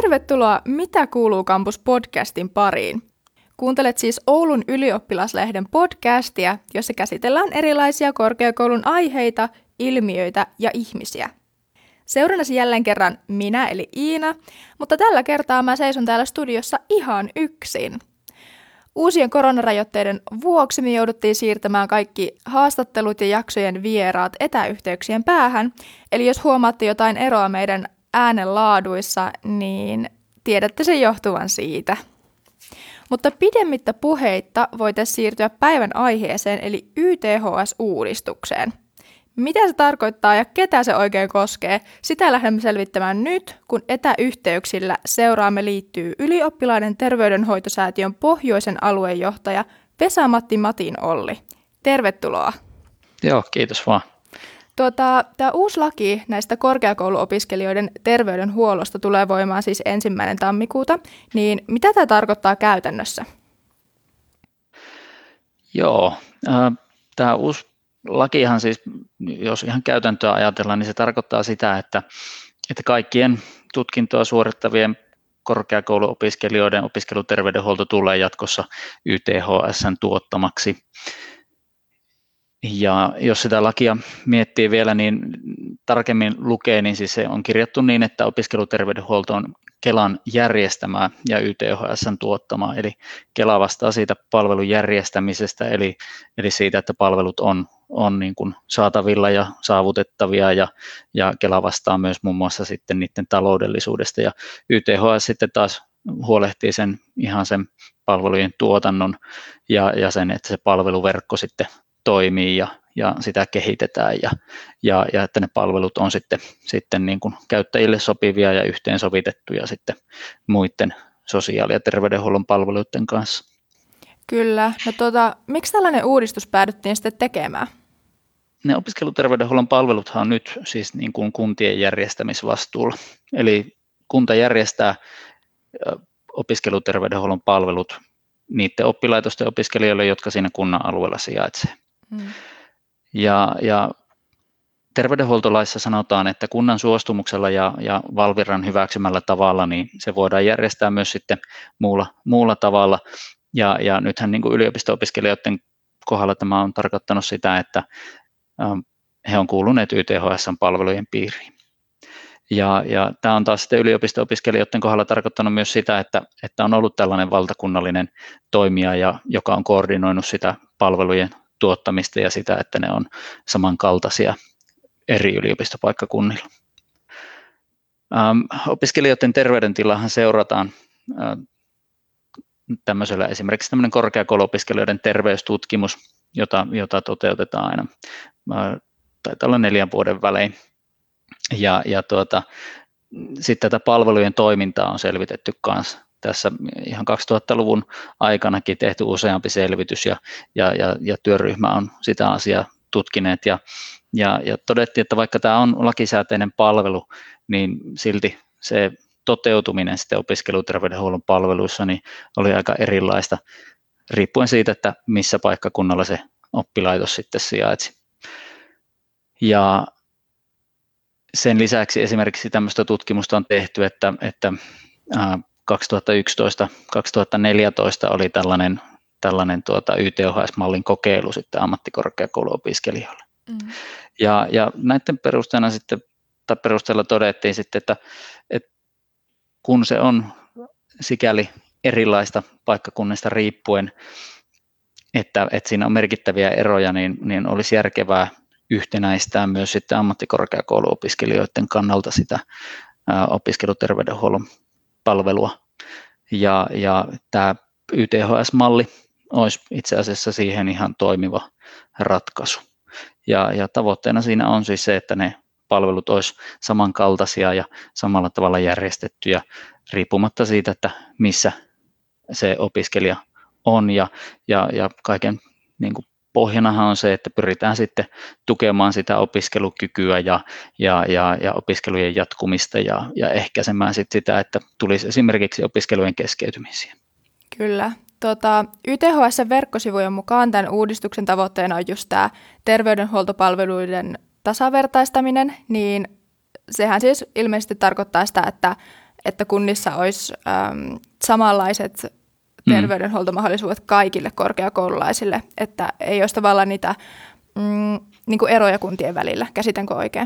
Tervetuloa Mitä kuuluu -kampus-podcastin pariin. Kuuntelet siis Oulun ylioppilaslehden podcastia, jossa käsitellään erilaisia korkeakoulun aiheita, ilmiöitä ja ihmisiä. Seurannasi jälleen kerran minä eli Iina, mutta tällä kertaa mä seison täällä studiossa ihan yksin. Uusien koronarajoitteiden vuoksi me jouduttiin siirtämään kaikki haastattelut ja jaksojen vieraat etäyhteyksien päähän, eli jos huomaatte jotain eroa meidän äänenlaaduissa, niin tiedätte sen johtuvan siitä. Mutta pidemmittä puheitta voitaisiin siirtyä päivän aiheeseen, eli YTHS-uudistukseen. Mitä se tarkoittaa ja ketä se oikein koskee, sitä lähdemme selvittämään nyt, kun etäyhteyksillä seuraamme liittyy Ylioppilaiden terveydenhoitosäätiön pohjoisen aluejohtaja Vesa-Matti Matin Olli. Tervetuloa. Joo, kiitos vaan. Tämä uusi laki näistä korkeakouluopiskelijoiden terveydenhuollosta tulee voimaan siis 1. tammikuuta, niin mitä tämä tarkoittaa käytännössä? Joo, tämä uusi lakihan siis, jos ihan käytäntöä ajatellaan, niin se tarkoittaa sitä, että kaikkien tutkintoa suorittavien korkeakouluopiskelijoiden opiskeluterveydenhuolto tulee jatkossa YTHS:n tuottamaksi. Ja jos sitä lakia miettii vielä, niin tarkemmin lukee, niin siis se on kirjattu niin, että opiskeluterveydenhuolto on Kelan järjestämää ja YTHS:n tuottamaa, eli Kela vastaa siitä palvelun järjestämisestä, eli siitä, että palvelut on niin kuin saatavilla ja saavutettavia, ja Kela vastaa myös muun muassa sitten niiden taloudellisuudesta, ja YTHS sitten taas huolehtii sen palvelujen tuotannon ja sen, että se palveluverkko sitten toimii ja sitä kehitetään ja että ne palvelut on sitten niin kuin käyttäjille sopivia ja yhteensovitettuja sitten muiden sosiaali- ja terveydenhuollon palveluiden kanssa. Kyllä. No miksi tällainen uudistus päädyttiin sitten tekemään? Ne opiskeluterveydenhuollon palveluthan on nyt siis niin kuin kuntien järjestämisvastuulla. Eli kunta järjestää opiskeluterveydenhuollon palvelut niiden oppilaitosten opiskelijoille, jotka siinä kunnan alueella sijaitsee. Ja terveydenhuoltolaissa sanotaan, että kunnan suostumuksella ja Valviran hyväksymällä tavalla, niin se voidaan järjestää myös sitten muulla tavalla. Ja nythän niin kuin yliopisto-opiskelijoiden kohdalla tämä on tarkoittanut sitä, että he on kuuluneet YTHS:n palvelujen piiriin. Ja tämä on taas sitten yliopisto-opiskelijoiden kohdalla tarkoittanut myös sitä, että on ollut tällainen valtakunnallinen toimija, joka on koordinoinut sitä palvelujen tuottamista ja sitä, että ne on samankaltaisia eri yliopistopaikkakunnilla. Opiskelijoiden terveydentilahan seurataan tämmöisellä esimerkiksi tämmöinen korkeakouluopiskelijoiden terveystutkimus, jota toteutetaan aina, taitaa olla 4 vuoden välein. Ja sitten tätä palvelujen toimintaa on selvitetty kanssa. Tässä ihan 2000-luvun aikanakin tehty useampi selvitys ja työryhmä on sitä asiaa tutkineet ja todettiin, että vaikka tämä on lakisääteinen palvelu, niin silti se toteutuminen sitten opiskeluterveydenhuollon palveluissa niin oli aika erilaista riippuen siitä, että missä paikkakunnalla se oppilaitos sitten sijaitsi. Ja sen lisäksi esimerkiksi tämmöistä tutkimusta on tehty, että 2011-2014 oli tällainen YTHS-mallin kokeilu sitten ammattikorkeakouluopiskelijoille. Ja näiden perusteella todettiin sitten, että kun se on sikäli erilaista paikkakunnista riippuen, että siinä on merkittäviä eroja, niin olisi järkevää yhtenäistää myös sitten ammattikorkeakouluopiskelijoiden kannalta sitä opiskeluterveydenhuollon palvelua. Ja tämä YTHS-malli olisi itse asiassa siihen ihan toimiva ratkaisu. Ja tavoitteena siinä on siis se, että ne palvelut olisi samankaltaisia ja samalla tavalla järjestettyjä riippumatta siitä, että missä se opiskelija on. Ja kaiken niin kuin pohjanahan on se, että pyritään sitten tukemaan sitä opiskelukykyä ja opiskelujen jatkumista ja ehkäisemään sitä, että tulisi esimerkiksi opiskelujen keskeytymisiä. Kyllä. YTHS-verkkosivujen mukaan tämän uudistuksen tavoitteena on just tämä terveydenhuoltopalveluiden tasavertaistaminen, niin sehän siis ilmeisesti tarkoittaa sitä, että että kunnissa olisi samanlaiset terveydenhuoltomahdollisuudet kaikille korkeakoululaisille, että ei olisi tavallaan niitä niin kuin eroja kuntien välillä. Käsitänkö oikein?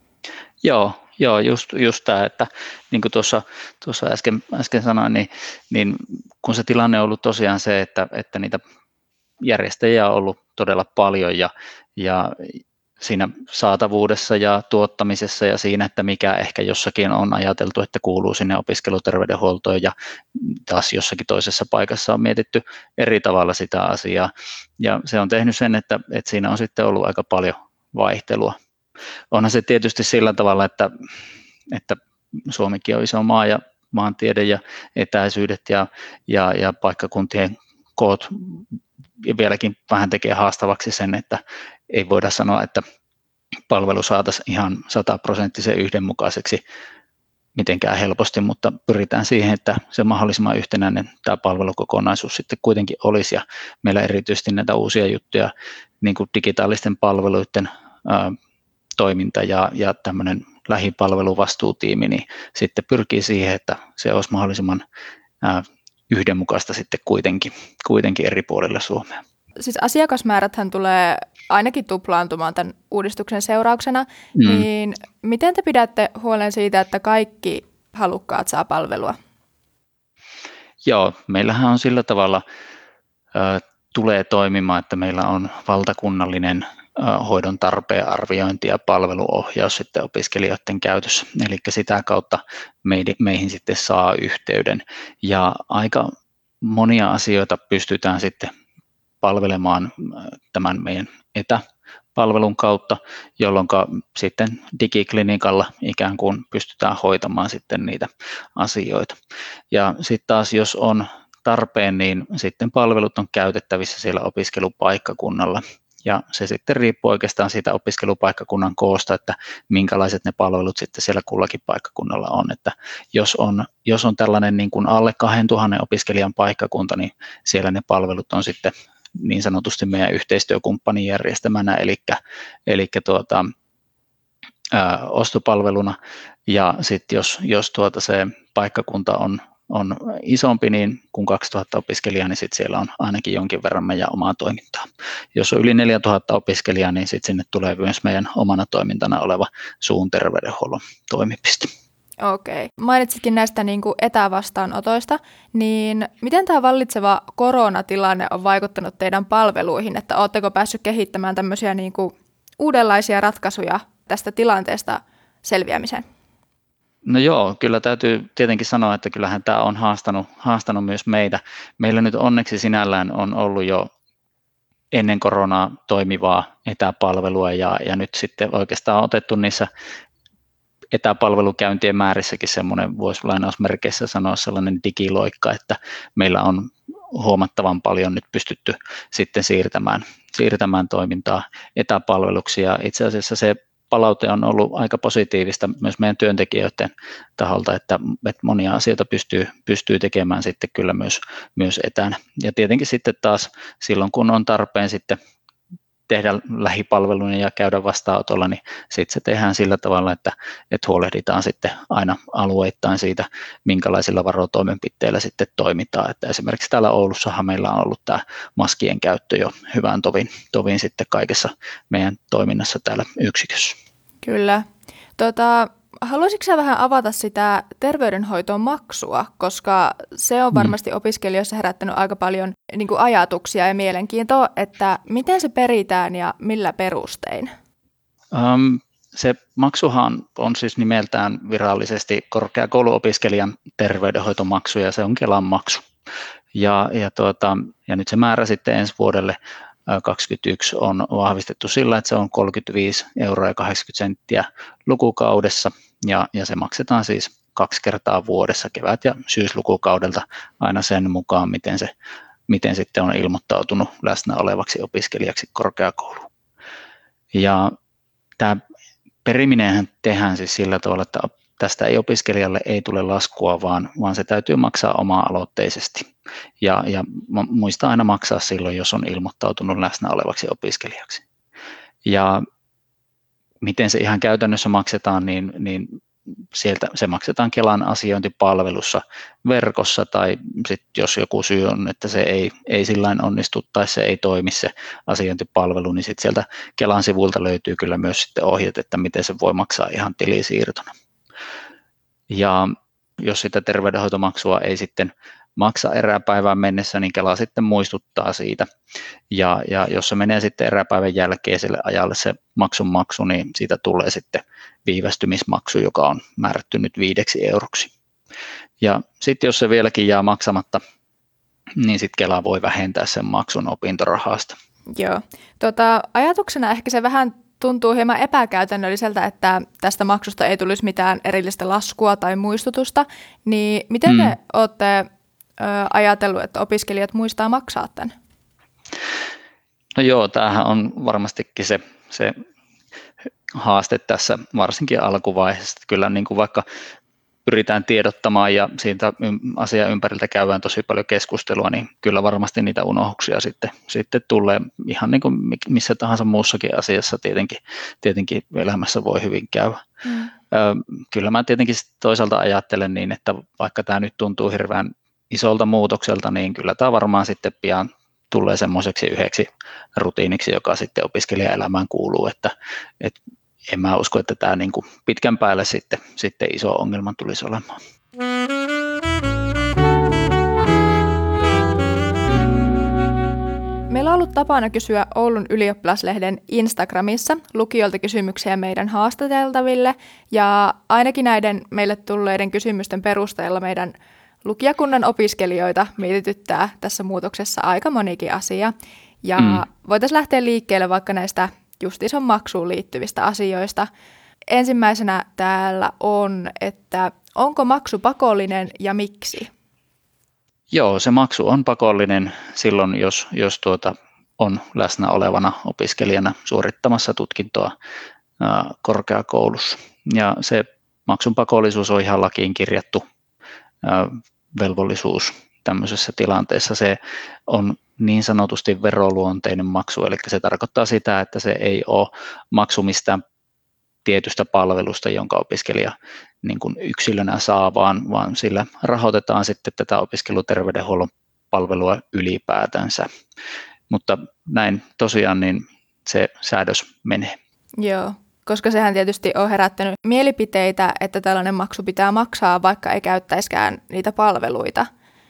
Joo, just tämä, että niin kuin tuossa äsken sanoin, niin kun se tilanne on ollut tosiaan se, että niitä järjestäjiä on ollut todella paljon ja siinä saatavuudessa ja tuottamisessa ja siinä, että mikä ehkä jossakin on ajateltu, että kuuluu sinne opiskeluterveydenhuoltoon ja taas jossakin toisessa paikassa on mietitty eri tavalla sitä asiaa. Ja se on tehnyt sen, että siinä on sitten ollut aika paljon vaihtelua. Onhan se tietysti sillä tavalla, että Suomikin on iso maa ja maantiede ja etäisyydet ja paikkakuntien koot vieläkin vähän tekee haastavaksi sen, että ei voida sanoa, että palvelu saataisiin ihan 100% yhdenmukaiseksi mitenkään helposti, mutta pyritään siihen, että se mahdollisimman yhtenäinen tämä palvelukokonaisuus sitten kuitenkin olisi ja meillä erityisesti näitä uusia juttuja, niin kuin digitaalisten palveluiden toiminta ja tämmöinen lähipalveluvastuutiimi, niin sitten pyrkii siihen, että se olisi mahdollisimman yhdenmukaista sitten kuitenkin eri puolilla Suomea. Siis asiakasmääräthän tulee ainakin tuplaantumaan tämän uudistuksen seurauksena, niin miten te pidätte huolen siitä, että kaikki halukkaat saa palvelua? Joo, meillähän on sillä tavalla, tulee toimimaan, että meillä on valtakunnallinen hoidon tarpeen arviointi ja palveluohjaus sitten opiskelijoiden käytössä. Eli sitä kautta meihin sitten saa yhteyden ja aika monia asioita pystytään sitten palvelemaan tämän meidän etäpalvelun kautta, jolloin sitten digiklinikalla ikään kuin pystytään hoitamaan sitten niitä asioita. Ja sitten taas jos on tarpeen, niin sitten palvelut on käytettävissä siellä opiskelupaikkakunnalla. Ja se sitten riippuu oikeastaan siitä opiskelupaikkakunnan koosta, että minkälaiset ne palvelut sitten siellä kullakin paikkakunnalla on. Että jos on tällainen niin kuin alle 2000 opiskelijan paikkakunta, niin siellä ne palvelut on sitten niin sanotusti meidän yhteistyökumppanin järjestämänä, eli ostopalveluna. Ja sitten jos se paikkakunta on isompi, niin kuin 2000 opiskelijaa, niin sitten siellä on ainakin jonkin verran meidän omaa toimintaa. Jos on yli 4000 opiskelijaa, niin sitten sinne tulee myös meidän omana toimintana oleva suun terveydenhuollon toimipiste. Okei. Mainitsitkin näistä niin kuin etävastaanotoista, niin miten tämä vallitseva koronatilanne on vaikuttanut teidän palveluihin, että oletteko päässyt kehittämään tämmöisiä niin kuin uudenlaisia ratkaisuja tästä tilanteesta selviämiseen? No joo, kyllä täytyy tietenkin sanoa, että kyllähän tämä on haastanut myös meitä. Meillä nyt onneksi sinällään on ollut jo ennen koronaa toimivaa etäpalvelua ja nyt sitten oikeastaan otettu niissä etäpalvelukäyntien määrissäkin semmoinen, voisi lainausmerkeissä sanoa sellainen digiloikka, että meillä on huomattavan paljon nyt pystytty sitten siirtämään toimintaa etäpalveluksi ja itse asiassa se palaute on ollut aika positiivista myös meidän työntekijöiden taholta, että monia asioita pystyy tekemään sitten kyllä myös etänä. Ja tietenkin sitten taas silloin, kun on tarpeen sitten tehdä lähipalveluna ja käydä vastaanotolla, niin sitten se tehdään sillä tavalla, että huolehditaan sitten aina alueittain siitä, minkälaisilla varotoimenpiteillä sitten toimitaan. Että esimerkiksi täällä Oulussahan meillä on ollut tämä maskien käyttö jo hyvän tovin sitten kaikessa meidän toiminnassa täällä yksikössä. Kyllä. Haluaisitko sä vähän avata sitä terveydenhoitoon maksua, koska se on varmasti opiskelijoissa herättänyt aika paljon niin kuin ajatuksia ja mielenkiintoa, että miten se peritään ja millä perustein? Se maksuhan on siis nimeltään virallisesti korkeakouluopiskelijan terveydenhoitomaksu ja se on Kelan maksu. Ja nyt se määrä sitten ensi vuodelle 2021 on vahvistettu sillä, että se on 35,80 € lukukaudessa ja se maksetaan siis 2 kertaa vuodessa kevät- ja syyslukukaudelta aina sen mukaan, miten sitten on ilmoittautunut läsnä olevaksi opiskelijaksi korkeakouluun. Ja tämä periminenhän tehdään siis sillä tavalla, että tästä opiskelijalle ei tule laskua, vaan se täytyy maksaa oma-aloitteisesti. Ja muista aina maksaa silloin, jos on ilmoittautunut läsnä olevaksi opiskelijaksi. Ja miten se ihan käytännössä maksetaan, niin sieltä se maksetaan Kelan asiointipalvelussa verkossa, tai sitten jos joku syy on, että se ei sillain onnistu tai se ei toimi se asiointipalvelu, niin sitten sieltä Kelan sivulta löytyy kyllä myös sitten ohjeet, että miten se voi maksaa ihan tilisiirtona. Ja jos sitä terveydenhoitomaksua ei sitten maksa eräpäivään mennessä, niin Kela sitten muistuttaa siitä. Ja jos se menee sitten eräpäivän jälkeiselle ajalle se maksu, niin siitä tulee sitten viivästymismaksu, joka on määrätty nyt 5 euroksi. Ja sitten jos se vieläkin jää maksamatta, niin sitten Kela voi vähentää sen maksun opintorahasta. Joo. Ajatuksena ehkä se vähän tuntuu hieman epäkäytännölliseltä, että tästä maksusta ei tulisi mitään erillistä laskua tai muistutusta, niin miten te olette ajatellut, että opiskelijat muistaa maksaa tämän? No joo, tämähän on varmastikin se haaste tässä varsinkin alkuvaiheessa. Kyllä niin kuin vaikka pyritään tiedottamaan ja siitä asian ympäriltä käydään tosi paljon keskustelua, niin kyllä varmasti niitä unohduksia sitten tulee ihan niin kuin missä tahansa muussakin asiassa tietenkin elämässä voi hyvin käydä. Kyllä mä tietenkin toisaalta ajattelen niin, että vaikka tämä nyt tuntuu hirveän isolta muutokselta, niin kyllä tämä varmaan sitten pian tulee semmoiseksi yhdeksi rutiiniksi, joka sitten opiskelijaelämään kuuluu, että en mä usko, että tämä niin kuin pitkän päälle sitten iso ongelma tulisi olemaan. Meillä on ollut tapana kysyä Oulun ylioppilaslehden Instagramissa lukijoilta kysymyksiä meidän haastateltaville, ja ainakin näiden meille tulleiden kysymysten perusteella meidän lukijakunnan opiskelijoita mietityttää tässä muutoksessa aika monikin asia. Ja voitaisiin lähteä liikkeelle vaikka näistä just ison maksuun liittyvistä asioista. Ensimmäisenä täällä on, että onko maksu pakollinen ja miksi? Joo, se maksu on pakollinen silloin, jos on läsnä olevana opiskelijana suorittamassa tutkintoa korkeakoulussa. Ja se maksun pakollisuus on ihan lakiin kirjattu velvollisuus tämmöisessä tilanteessa. Se on niin sanotusti veroluonteinen maksu, eli se tarkoittaa sitä, että se ei ole maksu mistään tietystä palvelusta, jonka opiskelija niin kuin yksilönä saa, vaan sillä rahoitetaan sitten tätä opiskeluterveydenhuollon palvelua ylipäätänsä. Mutta näin tosiaan niin se säädös menee. Joo, koska sehän tietysti on herättänyt mielipiteitä, että tällainen maksu pitää maksaa, vaikka ei käyttäisikään niitä palveluita.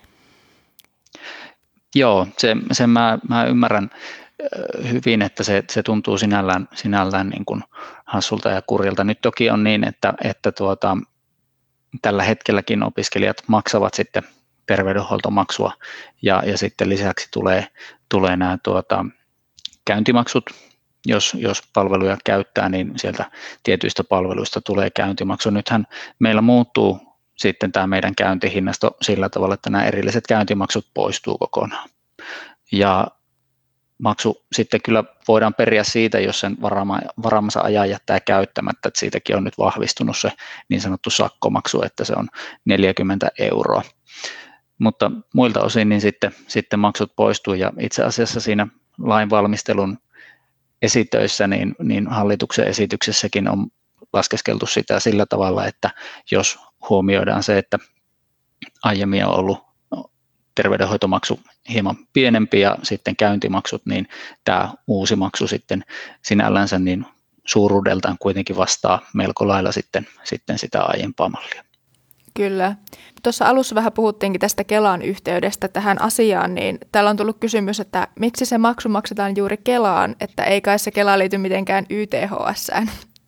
Joo, sen mä ymmärrän hyvin, että se tuntuu sinällään niin kuin hassulta ja kurjalta. Nyt toki on niin, että tällä hetkelläkin opiskelijat maksavat sitten terveydenhuoltomaksua ja sitten lisäksi tulee nämä käyntimaksut. Jos palveluja käyttää, niin sieltä tietyistä palveluista tulee käyntimaksu. Nythän meillä muuttuu sitten tämä meidän käyntihinnasto sillä tavalla, että nämä erilliset käyntimaksut poistuu kokonaan. Ja maksu sitten kyllä voidaan periä siitä, jos sen varaamansa ajan jättää käyttämättä, että siitäkin on nyt vahvistunut se niin sanottu sakkomaksu, että se on 40 €. Mutta muilta osin niin sitten maksut poistuu, ja itse asiassa siinä lainvalmistelun esitöissä, niin hallituksen esityksessäkin on laskeskeltu sitä sillä tavalla, että jos huomioidaan se, että aiemmin on ollut terveydenhoitomaksu hieman pienempi ja sitten käyntimaksut, niin tämä uusi maksu sitten sinällänsä niin suuruudeltaan kuitenkin vastaa melko lailla sitten sitä aiempaa mallia. Kyllä. Tuossa alussa vähän puhuttiinkin tästä Kelan yhteydestä tähän asiaan, niin täällä on tullut kysymys, että miksi se maksu maksetaan juuri Kelaan, että ei kai se Kela liity mitenkään YTHS:ään.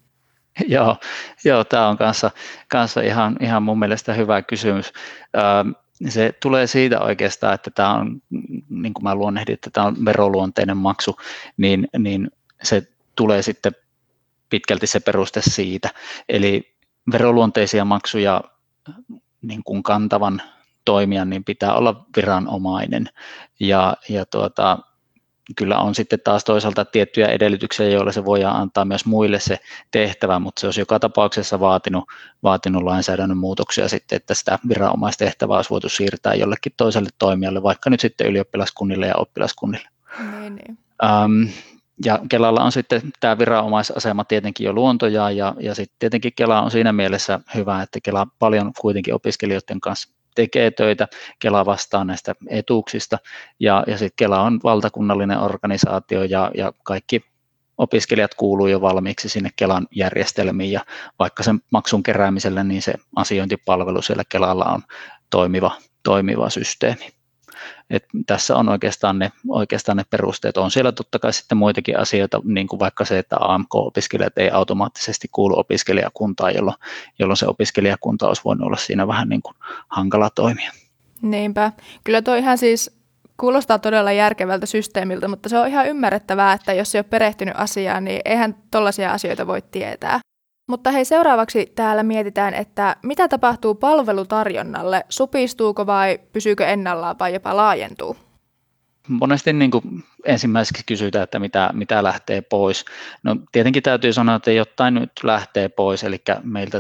Joo, tämä on kanssa ihan mun mielestä hyvä kysymys. Se tulee siitä oikeastaan, että tämä on, niin kuin mä luonnehdin, että tämä on veroluonteinen maksu, niin se tulee sitten pitkälti se peruste siitä. Eli veroluonteisia maksuja niin kuin kantavan toimijan niin pitää olla viranomainen, ja kyllä on sitten taas toisaalta tiettyjä edellytyksiä, joilla se voidaan antaa myös muille se tehtävä, mutta se olisi joka tapauksessa vaatinut lainsäädännön muutoksia sitten, että sitä viranomaistehtävää olisi voitu siirtää jollekin toiselle toimijalle, vaikka nyt sitten ylioppilaskunnille ja oppilaskunnille. Niin. Ja Kelalla on sitten tämä viranomaisasema tietenkin jo luontojaan, ja sitten tietenkin Kela on siinä mielessä hyvä, että Kela paljon kuitenkin opiskelijoiden kanssa tekee töitä, Kela vastaa näistä etuuksista, ja sitten Kela on valtakunnallinen organisaatio, ja kaikki opiskelijat kuuluu jo valmiiksi sinne Kelan järjestelmiin, ja vaikka sen maksun keräämisellä, niin se asiointipalvelu siellä Kelalla on toimiva systeemi. Et tässä on oikeastaan ne perusteet. On siellä totta kai sitten muitakin asioita, niin kuin vaikka se, että AMK-opiskelijat ei automaattisesti kuulu opiskelijakuntaan, jolloin se opiskelijakunta olisi voinut olla siinä vähän niin kuin hankala toimia. Niinpä. Kyllä tuo ihan siis kuulostaa todella järkevältä systeemiltä, mutta se on ihan ymmärrettävää, että jos ei ole perehtynyt asiaan, niin eihän tollaisia asioita voi tietää. Mutta hei, seuraavaksi täällä mietitään, että mitä tapahtuu palvelutarjonnalle? Supistuuko vai pysyykö ennallaan vai jopa laajentuu? Monesti niin kuin ensimmäiseksi kysytään, että mitä lähtee pois. No tietenkin täytyy sanoa, että jotain nyt lähtee pois, eli meiltä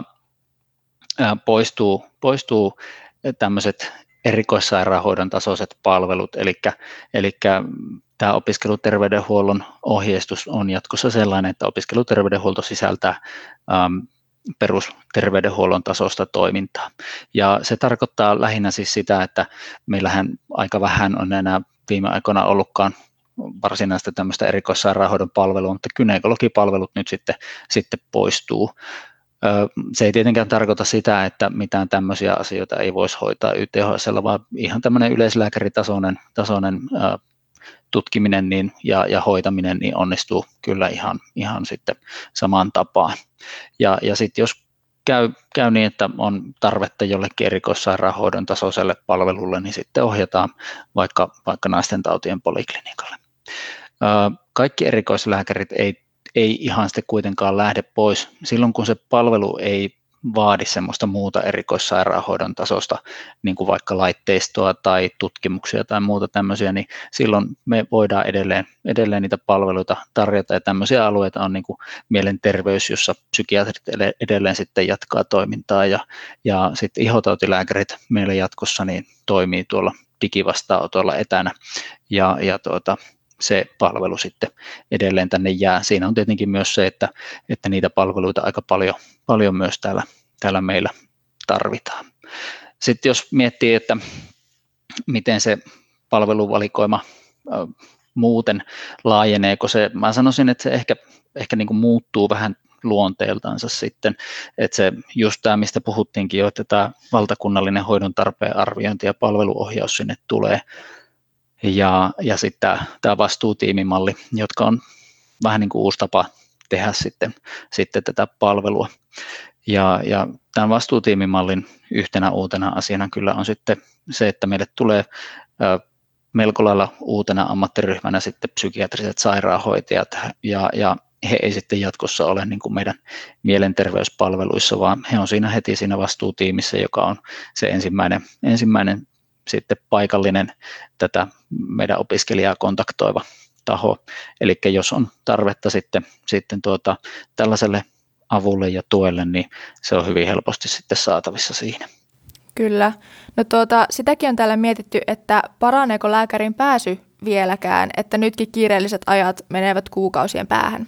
poistuu tämmöiset erikoissairaanhoidon tasoiset palvelut, eli tämä opiskeluterveydenhuollon ohjeistus on jatkossa sellainen, että opiskeluterveydenhuolto sisältää perusterveydenhuollon tasosta toimintaa. Ja se tarkoittaa lähinnä siis sitä, että meillähän aika vähän on enää viime aikoina ollutkaan varsinaista tämmöistä erikoissairaanhoidon palvelua, mutta gynekologipalvelut nyt sitten poistuu. Se ei tietenkään tarkoita sitä, että mitään tämmöisiä asioita ei voisi hoitaa YTHS:llä, vaan ihan tämmöinen yleislääkäritasoinen tutkiminen ja hoitaminen niin onnistuu kyllä ihan sitten samaan tapaan. Ja sitten jos käy niin, että on tarvetta jollekin erikoissairaanhoidon tasoiselle palvelulle, niin sitten ohjataan vaikka naisten tautien poliklinikalle. Kaikki erikoislääkärit ei ihan sitten kuitenkaan lähde pois. Silloin kun se palvelu ei vaadi semmoista muuta erikoissairaanhoidon tasosta, niin kuin vaikka laitteistoa tai tutkimuksia tai muuta tämmöisiä, niin silloin me voidaan edelleen niitä palveluita tarjota, ja tämmöisiä alueita on niin kuin mielenterveys, jossa psykiatrit edelleen sitten jatkaa toimintaa, ja sitten ihotautilääkärit meillä jatkossa niin toimii tuolla digivastaanotolla etänä, ja se palvelu sitten edelleen tänne jää. Siinä on tietenkin myös se, että niitä palveluita aika paljon myös täällä meillä tarvitaan. Sitten jos miettii, että miten se palveluvalikoima muuten laajeneeko se, mä sanoisin, että se ehkä niin kuin muuttuu vähän luonteeltansa sitten, että se just tämä, mistä puhuttiinkin jo, että tämä valtakunnallinen hoidon tarpeen arviointi ja palveluohjaus sinne tulee, ja sitten tämä vastuutiimimalli, jotka on vähän niin kuin uusi tapa tehdä sitten tätä palvelua. Ja tämän vastuutiimimallin yhtenä uutena asiana kyllä on sitten se, että meille tulee melko lailla uutena ammattiryhmänä sitten psykiatriset sairaanhoitajat, ja he ei sitten jatkossa ole niin kuin meidän mielenterveyspalveluissa, vaan he on heti siinä vastuutiimissä, joka on se ensimmäinen sitten paikallinen tätä meidän opiskelijaa kontaktoiva taho. Eli jos on tarvetta sitten tällaiselle avulle ja tuelle, niin se on hyvin helposti sitten saatavissa siinä. Kyllä. No sitäkin on täällä mietitty, että paraneeko lääkärin pääsy vieläkään, että nytkin kiireelliset ajat menevät kuukausien päähän.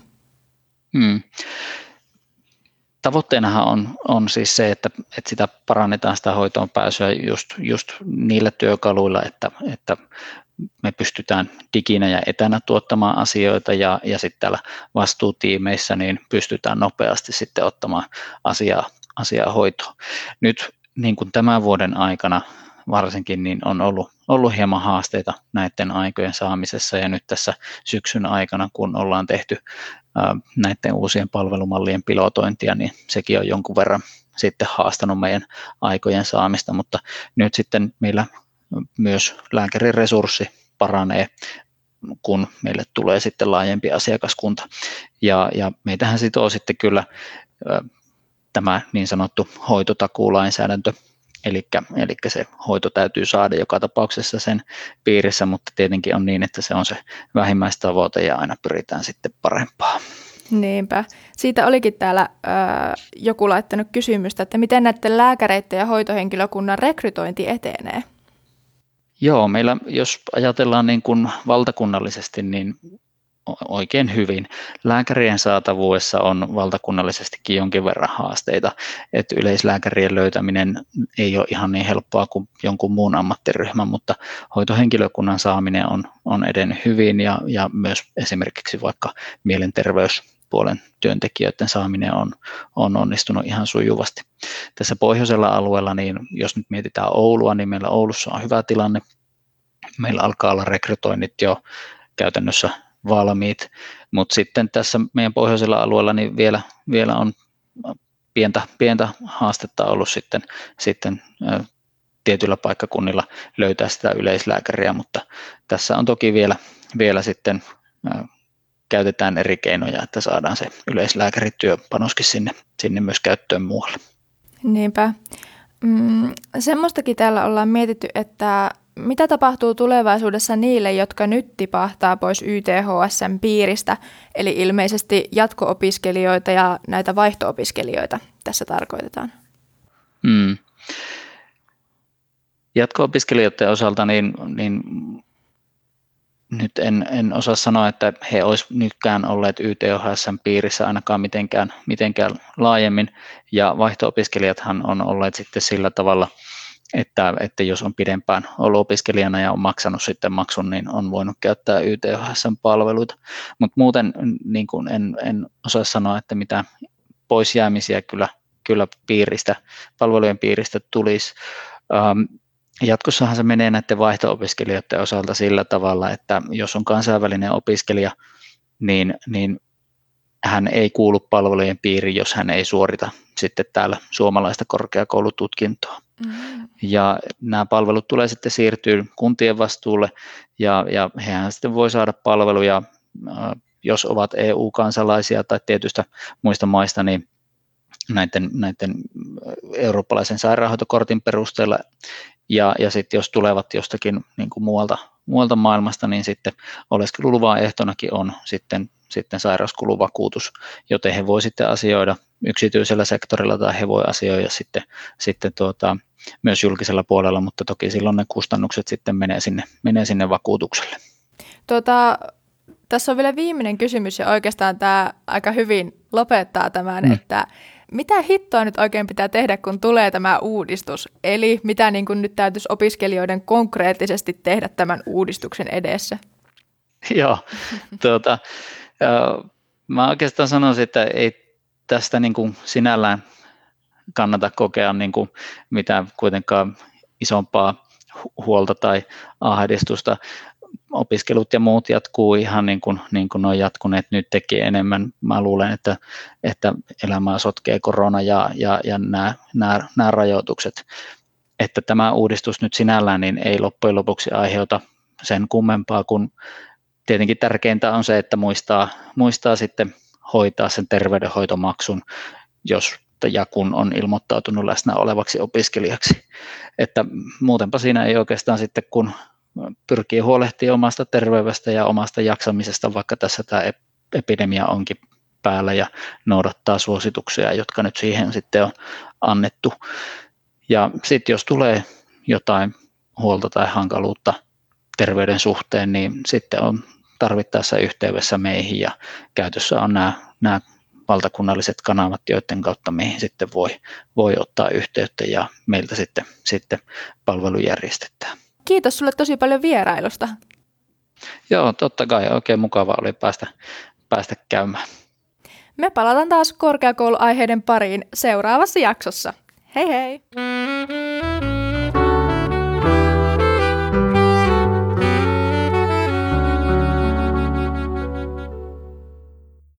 Tavoitteenahan on siis se, että sitä parannetaan sitä hoitoon pääsyä just niillä työkaluilla, että me pystytään diginä ja etänä tuottamaan asioita, ja sitten täällä vastuutiimeissä niin pystytään nopeasti sitten ottamaan asiaa hoitoon. Nyt niin kuin tämän vuoden aikana varsinkin niin on ollut hieman haasteita näiden aikojen saamisessa, ja nyt tässä syksyn aikana, kun ollaan tehty näiden uusien palvelumallien pilotointia, niin sekin on jonkun verran sitten haastanut meidän aikojen saamista, mutta nyt sitten meillä myös lääkärin resurssi paranee, kun meille tulee sitten laajempi asiakaskunta, ja meitähän sitoo sitten kyllä tämä niin sanottu hoitotakuulainsäädäntö, eli se hoito täytyy saada joka tapauksessa sen piirissä, mutta tietenkin on niin, että se on se vähimmäistavoite ja aina pyritään sitten parempaan. Niinpä. Siitä olikin täällä joku laittanut kysymystä, että miten näiden lääkäreiden ja hoitohenkilökunnan rekrytointi etenee? Joo, meillä jos ajatellaan niin kuin valtakunnallisesti, niin oikein hyvin. Lääkärien saatavuudessa on valtakunnallisestikin jonkin verran haasteita, että yleislääkärien löytäminen ei ole ihan niin helppoa kuin jonkun muun ammattiryhmän, mutta hoitohenkilökunnan saaminen on edennyt hyvin ja myös esimerkiksi vaikka mielenterveyspuolen työntekijöiden saaminen on onnistunut ihan sujuvasti. Tässä pohjoisella alueella, niin jos nyt mietitään Oulua, niin meillä Oulussa on hyvä tilanne. Meillä alkaa olla rekrytoinnit jo käytännössä valmiit, mutta sitten tässä meidän pohjoisella alueella niin vielä on pientä haastetta ollut sitten tietyillä paikkakunnilla löytää sitä yleislääkäriä, mutta tässä on toki vielä sitten käytetään eri keinoja, että saadaan se yleislääkärityöpanoskin sinne myös käyttöön muualle. Niinpä. Semmoistakin täällä ollaan mietitty, että mitä tapahtuu tulevaisuudessa niille, jotka nyt tipahtaa pois YTHS:n piiristä, eli ilmeisesti jatko-opiskelijoita ja näitä vaihto-opiskelijoita tässä tarkoitetaan? Jatko-opiskelijoiden osalta niin nyt en osaa sanoa, että he olisivat nytkään olleet YTHS:n piirissä ainakaan mitenkään laajemmin, ja vaihto-opiskelijathan on olleet sitten sillä tavalla, että jos on pidempään ollut opiskelijana ja on maksanut sitten maksun, niin on voinut käyttää YTHS:n palveluita, mutta muuten niin kuin en osaa sanoa, että mitä poisjäämisiä kyllä palvelujen piiristä tulisi. Jatkossahan se menee näiden vaihto-opiskelijoiden osalta sillä tavalla, että jos on kansainvälinen opiskelija, niin hän ei kuulu palvelujen piiriin, jos hän ei suorita sitten täällä suomalaista korkeakoulututkintoa. Ja nämä palvelut tulee sitten siirtyä kuntien vastuulle, ja hehän sitten voi saada palveluja, jos ovat EU-kansalaisia tai tietystä muista maista, niin näiden eurooppalaisen sairaanhoitokortin perusteella, ja sitten jos tulevat jostakin niin kuin muualta maailmasta, niin sitten oleskeluluvan ehtonakin on sitten sairauskuluvakuutus, joten he voi sitten asioida yksityisellä sektorilla tai he voi asioida sitten myös julkisella puolella, mutta toki silloin ne kustannukset sitten menee sinne vakuutukselle. Tässä on vielä viimeinen kysymys ja oikeastaan tämä aika hyvin lopettaa tämän, että mitä hittoa nyt oikein pitää tehdä, kun tulee tämä uudistus? Eli mitä niin kuin nyt täytyisi opiskelijoiden konkreettisesti tehdä tämän uudistuksen edessä? Joo, mä oikeastaan sanoisin, että ei tästä niin kuin sinällään kannata kokea niin kuin mitään kuitenkaan isompaa huolta tai ahdistusta. Opiskelut ja muut jatkuu ihan niin kuin ne on jatkuneet nyt teki enemmän. Mä luulen, että elämää sotkee korona ja nämä rajoitukset. Että tämä uudistus nyt sinällään niin ei loppujen lopuksi aiheuta sen kummempaa, kun tietenkin tärkeintä on se, että muistaa sitten hoitaa sen terveydenhoitomaksun, jos ja kun on ilmoittautunut läsnä olevaksi opiskelijaksi. Että muutenpa siinä ei oikeastaan sitten, kun pyrkii huolehtimaan omasta terveydestä ja omasta jaksamisesta, vaikka tässä tämä epidemia onkin päällä ja noudattaa suosituksia, jotka nyt siihen sitten on annettu. Ja sitten jos tulee jotain huolta tai hankaluutta terveyden suhteen, niin sitten on tarvittaessa yhteydessä meihin ja käytössä on nämä valtakunnalliset kanavat, joiden kautta meihin sitten voi ottaa yhteyttä ja meiltä sitten palvelu järjestetään. Kiitos sulle tosi paljon vierailusta. Joo, totta kai. Oikein mukava oli päästä käymään. Me palataan taas korkeakouluaiheiden pariin seuraavassa jaksossa. Hei hei!